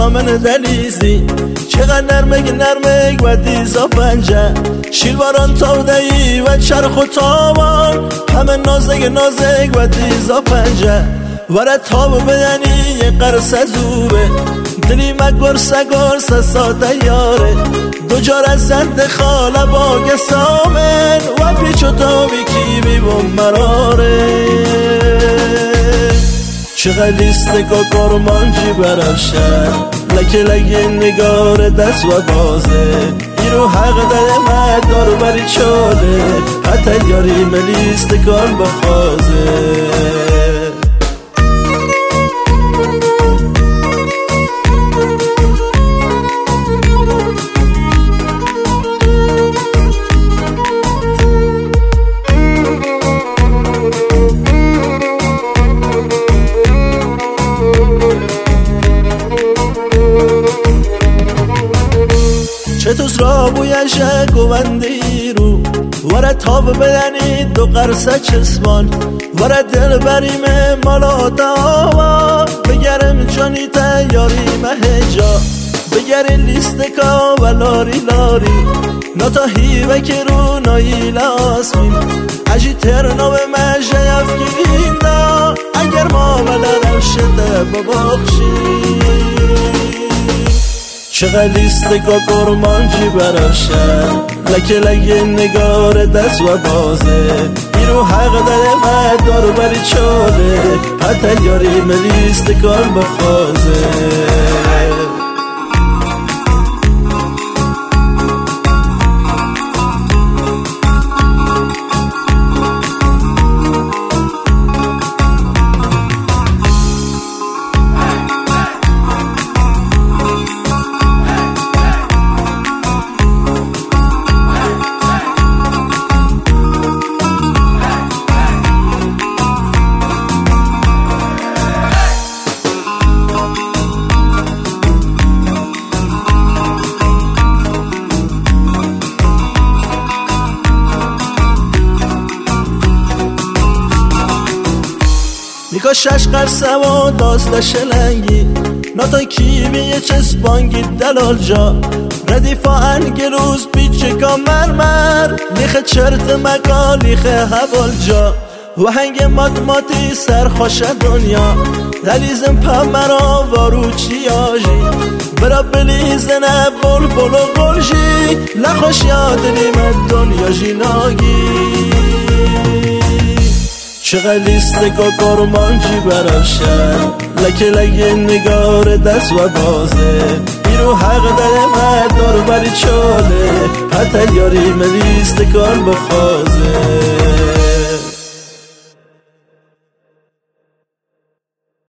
تامن دلیزی چقدر نرمک و دیزا پنجه شیلواران تودهی و چرخ و تاوان همه نازک و دیزا پنجه وره تاب بدنی یه قرص زوبه دلی مگرس ساته یاره دو جار از زند خاله باگ سامن و پیچ و تابی کی بیبون مراره چقدر لیسته که کرمانجی برافشه لکه نگار دست و بازه ایرو حق داره مدار بری چاله حتی یاری ملیسته کن بخوازه چتوس را بویشه گوندی رو وره تاب بدنی دو قرصه چسبان وره دل بریم مالا داوا بگرم جانی تیاریم هجا بگرم لیستکا و لاری ناتا هیوه که رو نایل آسمین اجی ترنا به مجه افگیرین دا اگر معامله روشده بباخشی چقدر لیسته که کرمانجی برافشه لکه نگار دست و بازه ایرو حق داره مدار بری چاله حتی یاری ملیسته کن بخوازه نیکا شش قرصه و دازده شلنگی ناتا کیوی چسبانگی دلال جا ردیفا انگلوز بیچکا مرمر لیخ چرت مکا لیخ حوال جا و هنگ ماتی سرخوش دنیا دلیزم پمرا واروچی آجی برا بلیزنه بول و گلجی لخوش یادنیم دنیا جیناگی چقدر لیسته که کرمانجی برافشه لکه نگار دست و بازه ایرو حق داره مدار بری چاله حتی یاری ملیسته کن بخوازه